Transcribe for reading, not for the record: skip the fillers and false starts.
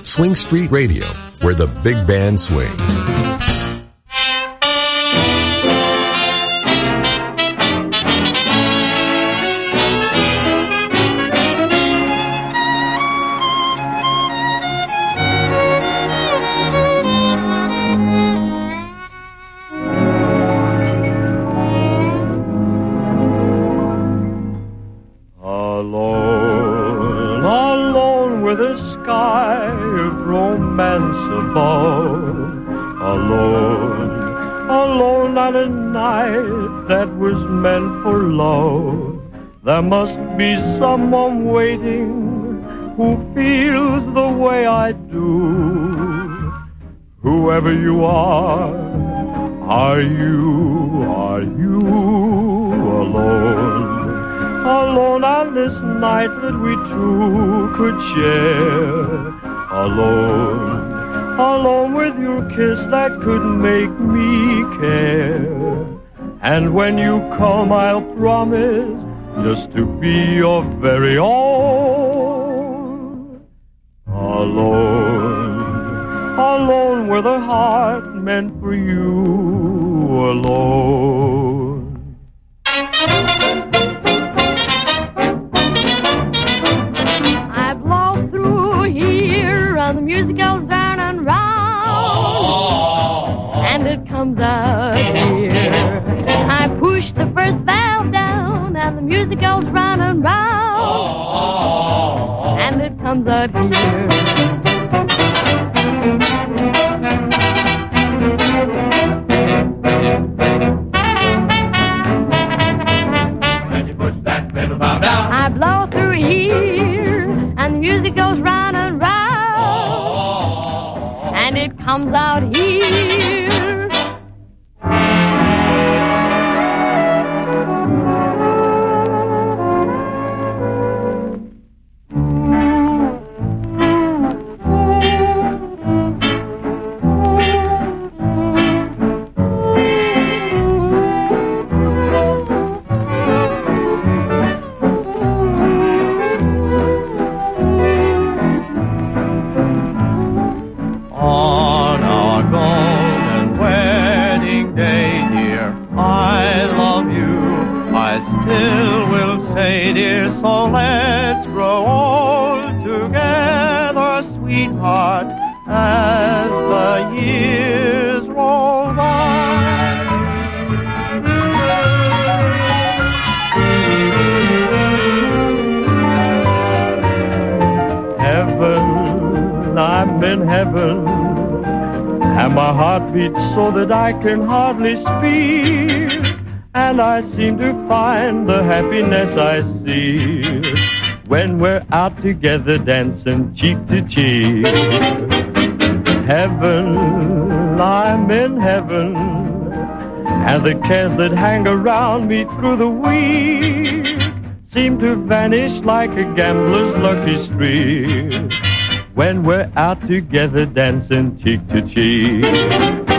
Swing Street Radio, where the big band swings. There must be someone waiting who feels the way I do. Whoever you are you alone? Alone on this night that we two could share. Alone with your kiss that could make me care. And when you come, I'll promise just to be your very own. Alone with a heart meant for you alone. I blow through here and the music goes round and round, and it comes out here. I push the first valve down and the music goes round and round, and it comes out here. When you push that pedal valve down, I blow through here and the music goes round and round, and it comes out here. So that I can hardly speak, and I seem to find the happiness I see when we're out together dancing cheek to cheek. Heaven, I'm in heaven, and the cares that hang around me through the week seem to vanish like a gambler's lucky streak when we're out together dancing cheek to cheek.